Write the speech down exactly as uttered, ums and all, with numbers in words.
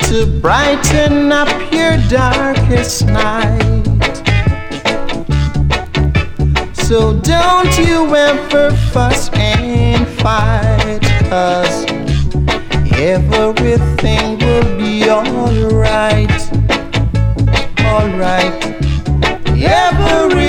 to brighten up your darkest night. So don't you ever fuss and fight, 'cause everything will be alright. Alright. Everything